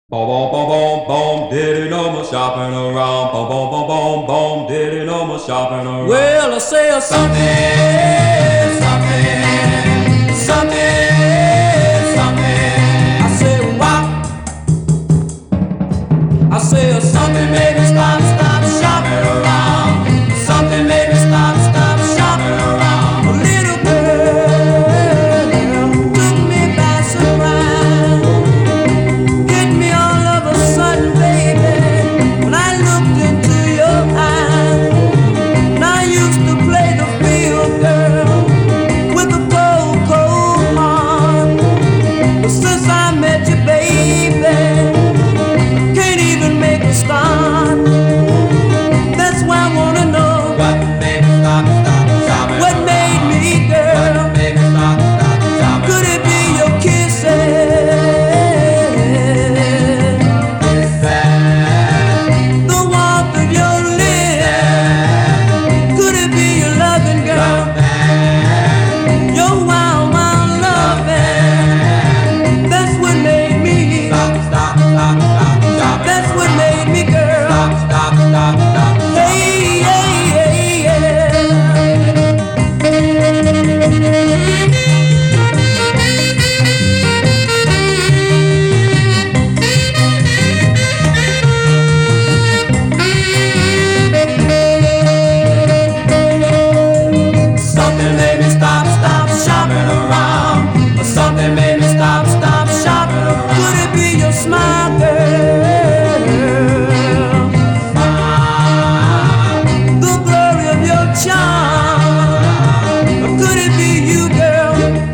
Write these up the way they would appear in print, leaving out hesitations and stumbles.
Boom, boom, boom, boom, boom, diddy, no more shopping around. Boom, boom, boom, boom, boom, diddy, no more shopping around. Well, I say a something, something, something, something. I say wow. I say a something made me stop shopping around. Something made me stop shopping around. A little girl took me by surprise. Hit me all of a sudden, baby, when I looked into your eyes. And I used to play the field girl with a cold, cold heart. But since I met you, baby, can't even make a start. That's why I wanna know What made me stop shopping what made me, girl. What made me stop shopping Could it be your kisses? The warmth of your lips? Could it be your loving, girl? Your wild, wild loving? That's what made me. shopping That's what made me, girl. Stop Hey, yeah, yeah, Something made me stop shopping around. Or something made me stop shopping around. Could it be your smile, girl? The glory of your charm. Or could it be you, girl?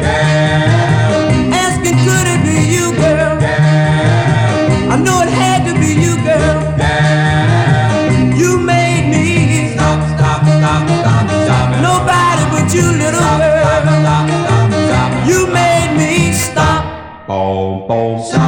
Asking, could it be you, girl? I know it had to be you, girl. You made me. Stop shopping. Nobody but you, little girl. You made me stop. Boom, boom,